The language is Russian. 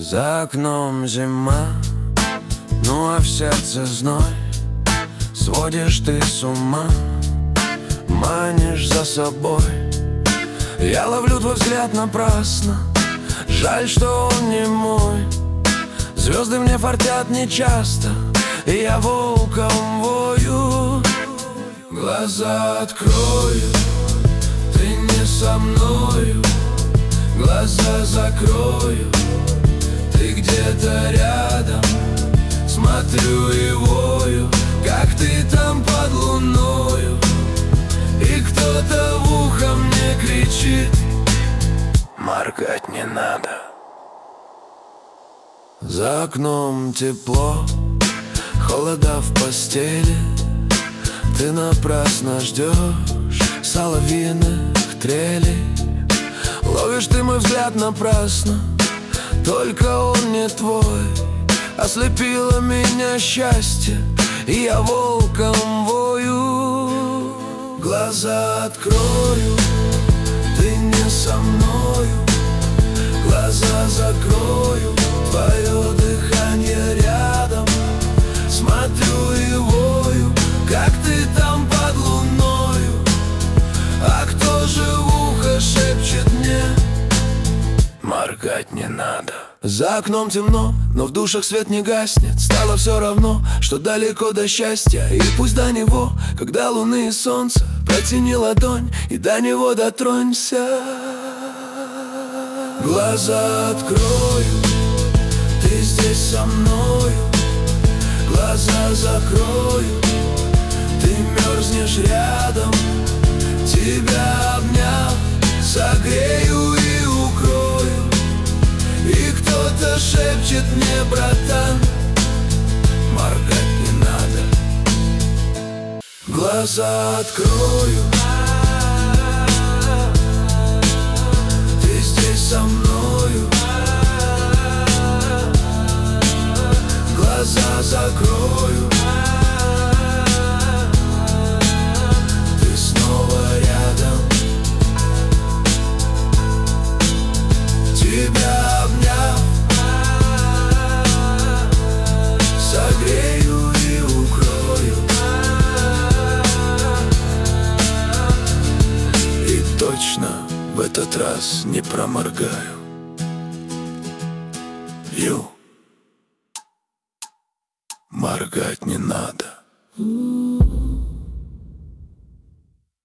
За окном зима, ну а в сердце зной. Сводишь ты с ума, манишь за собой. Я ловлю твой взгляд напрасно, жаль, что он не мой. Звезды мне фартят нечасто, и я волком вою. Глаза открою, ты не со мною. Глаза закрою, ты где-то рядом. Смотрю и вою, как ты там под луною. И кто-то в ухо мне кричит: моргать не надо. За окном тепло, холода в постели. Ты напрасно ждешь соловьиных трелей. Ловишь ты мой взгляд напрасно, только он не твой. Ослепило меня счастье, и я волком вою. Глаза открою, ты не со мною. Глаза закрою, твое дыхание рядом. Смотрю и вою, как ты там под луною. А кто же в ухо шепчет мне: моргать не надо. За окном темно, но в душах свет не гаснет. Стало все равно, что далеко до счастья. И пусть до него, когда луны и солнце, протяни ладонь и до него дотронься. Глаза открою, ты здесь со мною. Глаза закрою, ты мерзнешь рядом. Тебя обняв, согрею и укрою. И кто-то шепчет мне: братан, моргать не надо. Глаза открою, ты здесь со мною. Глаза закрою, ты снова рядом. Тебя обняв, согрею и укрою. И точно в этот раз не проморгаю. Моргать не надо.